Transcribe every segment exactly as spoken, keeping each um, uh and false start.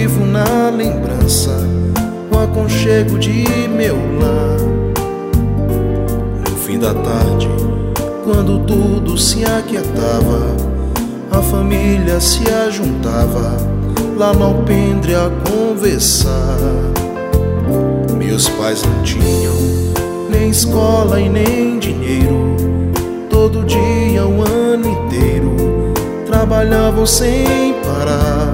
vivo na lembrança o aconchego de meu lar. No fim da tarde, quando tudo se aquietava, a família se ajuntava lá no alpendre a conversar. Meus pais não tinham nem escola e nem dinheiro. Todo dia, o ano inteiro, trabalhavam sem parar.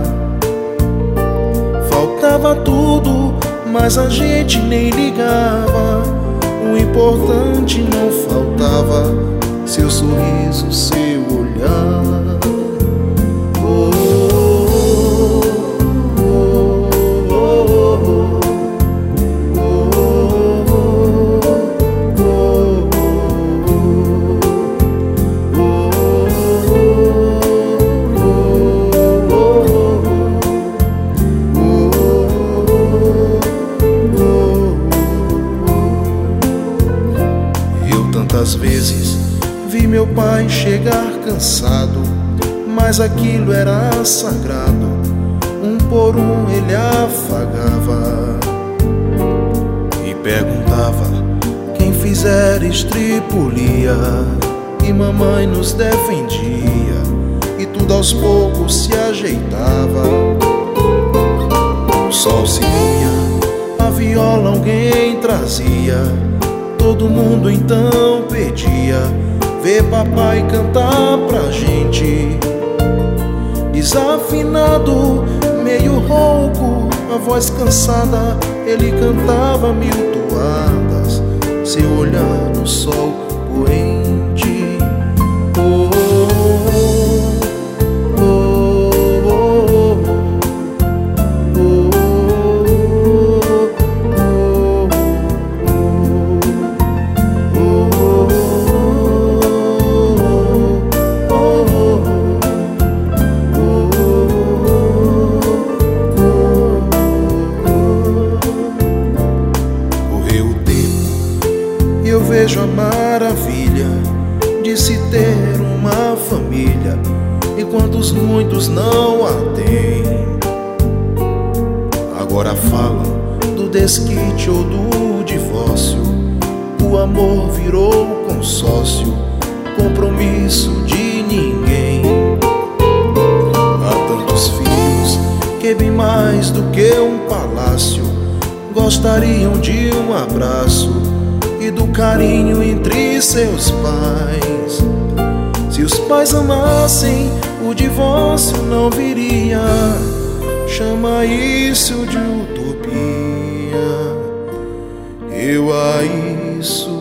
Faltava tudo, mas a gente nem ligava. O importante não faltava: seu sorriso, seu olhar. Oh, oh, oh, oh, Tantas vezes vi meu pai chegar cansado, mas aquilo era sagrado. Um por um ele afagava e perguntava: quem fizer estripulia. E mamãe nos defendia, e tudo aos poucos se ajeitava. O sol se punha, a viola alguém trazia. Todo mundo então pedia ver papai cantar pra gente. Desafinado, meio rouco, a voz cansada, ele cantava mil toadas, seu olhar no sol poente. Oh, oh, oh, oh, oh, eu vejo a maravilha de se ter uma família, enquanto os muitos não a têm. Agora falam do desquite ou do divórcio. O amor virou consórcio, compromisso de ninguém. Há tantos filhos que bem mais do que um palácio gostariam de um abraço e do carinho entre seus pais. Se os pais amassem, o divórcio não viria. Chama isso de utopia. Eu a isso